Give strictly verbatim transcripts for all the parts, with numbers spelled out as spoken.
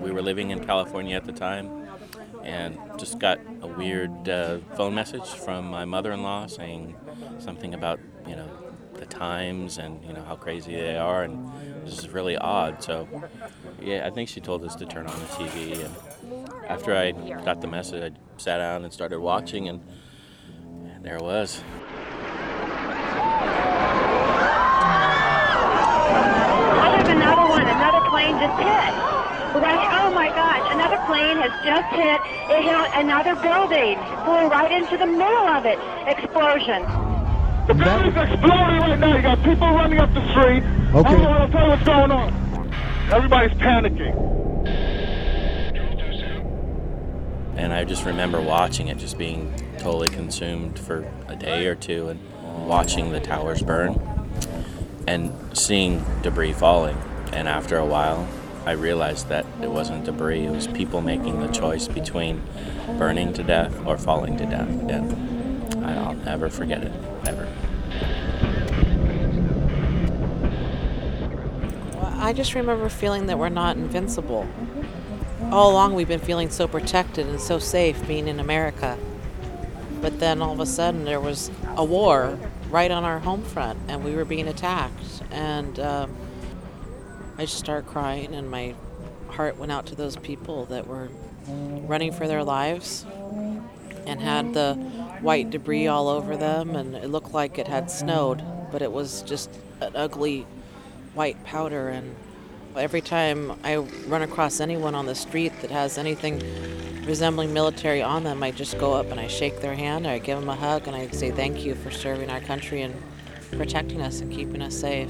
we were living in California at the time, and just got a weird uh, phone message from my mother-in-law saying something about, you know, the times and, you know, how crazy they are, and this is really odd. So, yeah, I think she told us to turn on the T V, and after I got the message, I sat down and started watching, and, and there it was. I have another one. Another plane just hit. Right, oh my gosh, another plane has just hit. It hit another building. Flew right into the middle of it. Explosion. The building's exploding right now. You got people running up the street. Okay. I don't want to tell you what's going on. Everybody's panicking. And I just remember watching it, just being totally consumed for a day or two, and watching the towers burn and seeing debris falling. And after a while, I realized that it wasn't debris, it was people making the choice between burning to death or falling to death. And I'll never forget it, ever. Well, I just remember feeling that we're not invincible. All along we've been feeling so protected and so safe being in America. But then all of a sudden there was a war right on our home front, and we were being attacked. And um, I just started crying, and my heart went out to those people that were running for their lives and had the white debris all over them, and it looked like it had snowed, but it was just an ugly white powder. And every time I run across anyone on the street that has anything resembling military on them, I just go up and I shake their hand, or I give them a hug, and I say thank you for serving our country and protecting us and keeping us safe.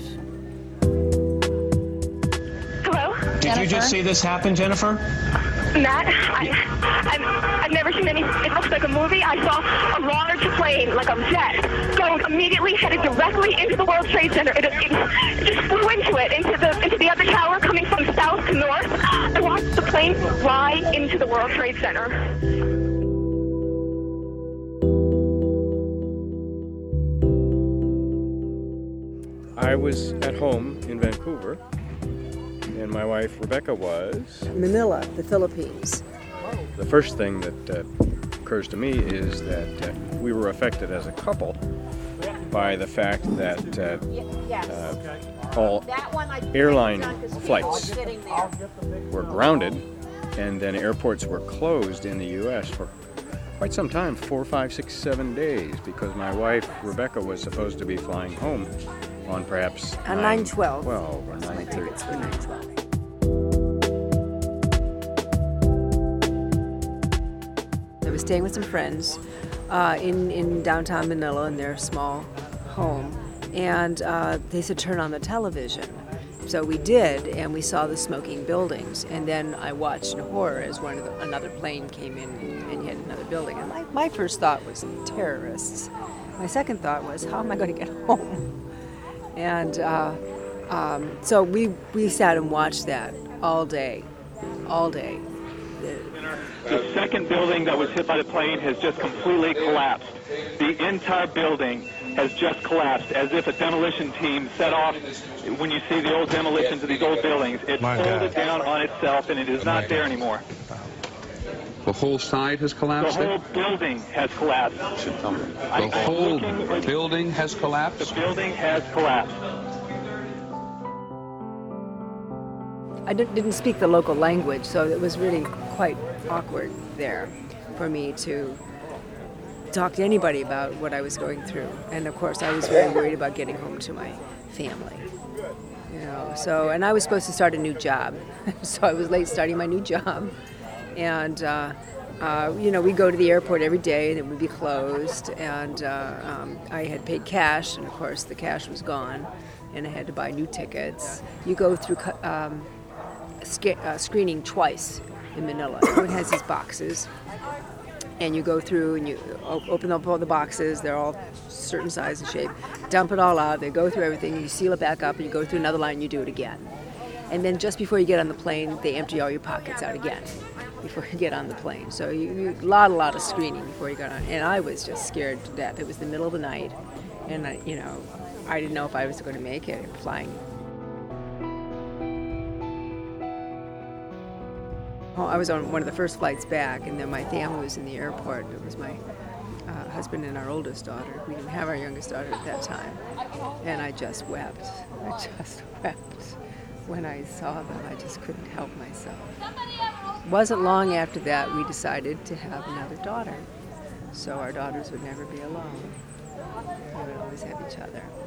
Hello? Did Jennifer? you just see this happen, Jennifer? Matt, I, I've, I've never seen any, it looks like a movie. I saw a large plane, like a jet, going immediately, headed directly into the World Trade Center. It, it, it just flew into it, into the into the other tower, coming from south to north. I watched the plane fly into the World Trade Center. I was at home in Vancouver, and my wife Rebecca was. Manila, the Philippines. The first thing that uh, occurs to me is that uh, we were affected as a couple by the fact that uh, uh, all airline flights were grounded, and then airports were closed in the U S for quite some time, four, five, six, seven days, because my wife Rebecca was supposed to be flying home on perhaps On nine twelve. twelve or My nine thirty. tickets were nine twelve. I was staying with some friends uh, in, in downtown Manila in their small home, and uh, they said turn on the television. So we did, and we saw the smoking buildings. And then I watched in horror as one of the, another plane came in and hit another building. And my, my first thought was terrorists. My second thought was, how am I going to get home? And uh, um, so we we sat and watched that all day, all day. The second building that was hit by the plane has just completely collapsed. The entire building has just collapsed, as if a demolition team set off. When you see the old demolitions of these old buildings, it folded down on itself, and it is not there anymore. The whole side has The collapsed? whole building has collapsed. The whole building has collapsed? The building has collapsed. I didn't didn't speak the local language, so it was really quite awkward there for me to talk to anybody about what I was going through. And of course, I was very worried about getting home to my family. You know, so, and I was supposed to start a new job, so I was late starting my new job. And, uh, uh, you know, we go to the airport every day, and it would be closed. And uh, um, I had paid cash, and of course, the cash was gone, and I had to buy new tickets. You go through um, sca- uh, screening twice in Manila. Everyone has these boxes, and you go through and you op- open up all the boxes. They're all certain size and shape. Dump it all out. They go through everything. You seal it back up, and you go through another line. And you do it again. And then just before you get on the plane, they empty all your pockets out again before you get on the plane. So you, you a lot, a lot of screening before you got on. And I was just scared to death. It was the middle of the night, and I, you know, I didn't know if I was going to make it flying. Oh, I was on one of the first flights back, and then my family was in the airport. It was my uh, husband and our oldest daughter. We didn't have our youngest daughter at that time. And I just wept. I just wept. When I saw them, I just couldn't help myself. It wasn't long after that we decided to have another daughter. So our daughters would never be alone. They would always have each other.